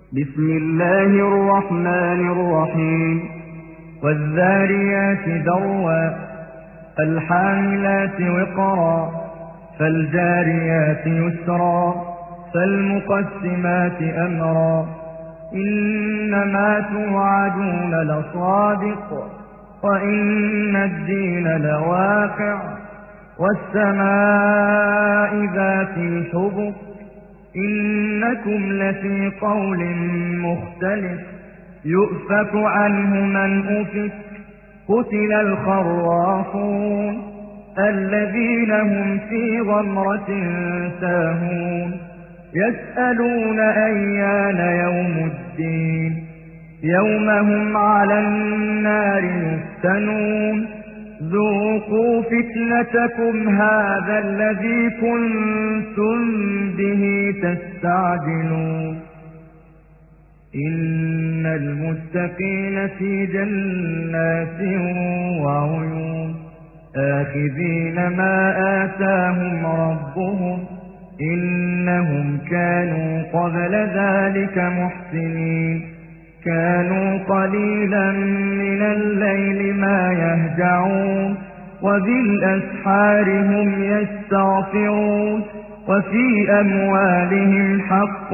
بسم الله الرحمن الرحيم والذاريات ذروا فالحاملات وقرا فالجاريات يسرا فالمقسمات أمرا إنما توعدون لصادق وإن الدين لواقع والسماء ذات الحبك إنكم لفي قول مختلف يؤفك عنه من أفك قتل الخراصون الذين هم في غمرة ساهون يسألون أيان يوم الدين يوم هم على النار يفتنون ذوقوا فتنتكم هذا الذي كنتم به تستعجلون إن المتقين في جنات وعيون آخذين ما آتاهم ربهم إنهم كانوا قبل ذلك محسنين كانوا قليلا من الليل ما يهجعون وبالأسحار هم يستغفرون وفي أموالهم حق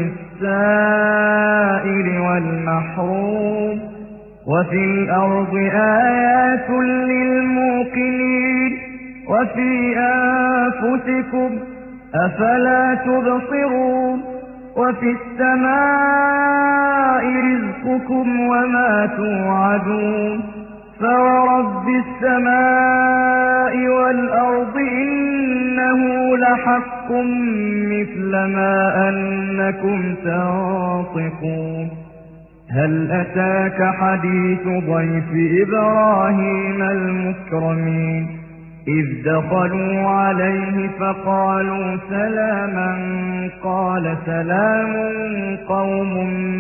للسائل والمحروم وفي الأرض آيات للموقنين وفي أنفسكم أفلا تبصرون وفي السماء رزقكم وما توعدون فورب السماء والأرض إنه لحق مثل ما أنكم تنطقون هل أتاك حديث ضيف إبراهيم المكرمين إذ دخلوا عليه فقالوا سلاما قال سلام قوم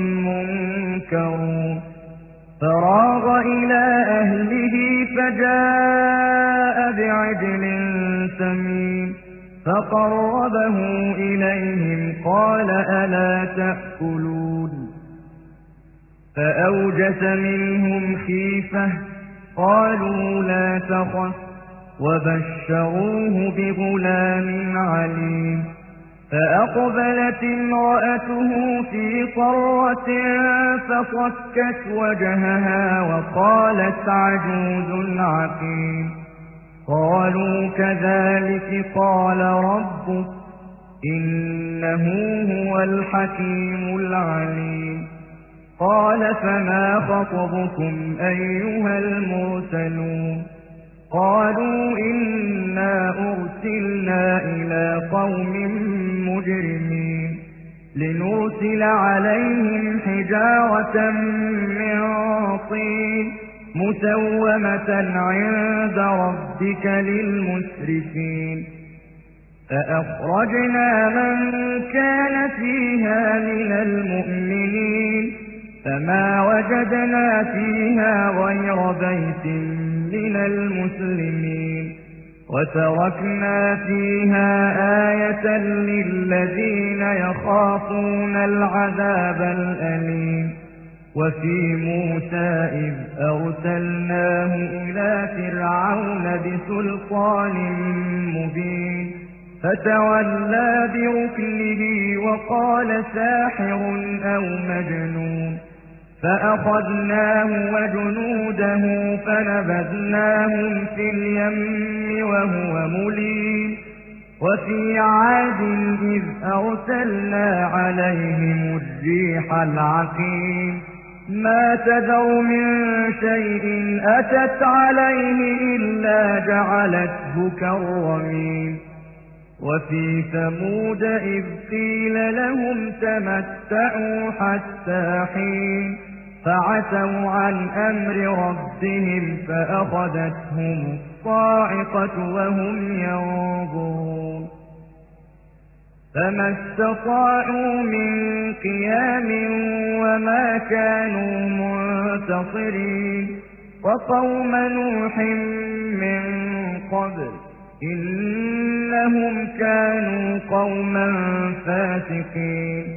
منكرون فراغ إلى أهله فجاء بعجل سمين فقربه إليهم قال ألا تأكلون فأوجس منهم خيفة قالوا لا تخف وبشروه بغلام عليم فأقبلت امرأته في صرة فصكت وجهها وقالت عجوز عقيم قالوا كذلك قال ربك إنه هو الحكيم العليم قال فما خطبكم أيها المرسلون قالوا إنا أرسلنا إلى قوم مجرمين لنرسل عليهم حجارة من طين مسومة عند ربك للمسرفين فأخرجنا من كان فيها من المؤمنين فما وجدنا فيها غير بيت من المسلمين وتركنا فيها آية للذين يخافون العذاب الأليم وفي موسى إذ أرسلناه إلى فرعون بسلطان مبين فتولى بركنه وقال ساحر أو مجنون فأخذناه وجنوده فنبذناهم في اليم وهو مليم وفي عاد إذ أرسلنا عليهم الريح العقيم ما تذر من شيء أتت عليه إلا جعلته كالرميم وفي ثمود إذ قيل لهم تمتعوا حتى حين فعتوا عن أمر ربهم فأخذتهم الصاعقة وهم ينظرون فما استطاعوا من قيام وما كانوا منتصرين وقوم نوح من قبل إنهم كانوا قوما فاسقين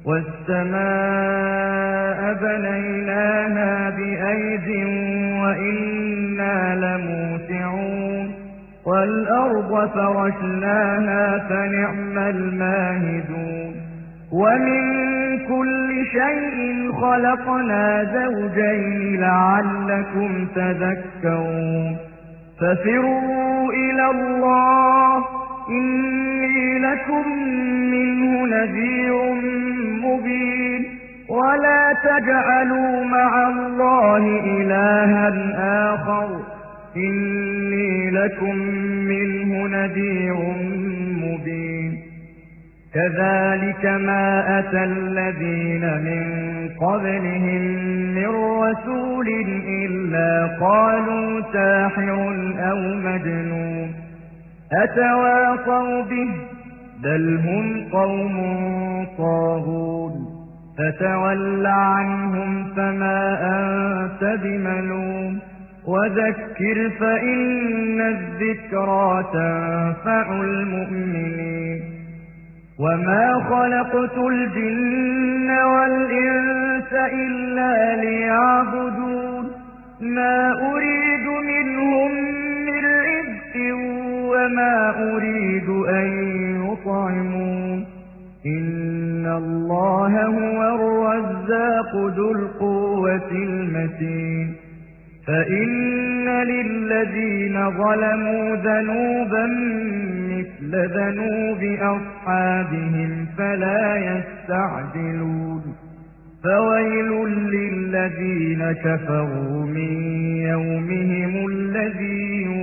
والسماء بنيناها بأيد وإنا لموسعون والأرض فرشناها فنعم الماهدون ومن كل شيء خلقنا زوجين لعلكم تذكرون ففروا إلى الله إني لكم منه نذير مبين ولا تجعلوا مع الله إلها آخر إني لكم منه نذير مبين كذلك ما أتى الذين من قبلهم من رسول إلا قالوا ساحر أو مجنون أتواصوا به بل هم قوم طاغون فتول عنهم فما أنت بملوم وذكر فإن الذكرى تنفع المؤمنين وما خلقت الجن والإنس إلا ليعبدون ما أريد منهم من رزق وما أريد أن يطعمون إن الله هو الرزاق ذو القوة المتين فإن للذين ظلموا ذنوبا مثل ذنوب أصحابهم فلا يستعجلون فويل للذين كفروا من يومهم الذي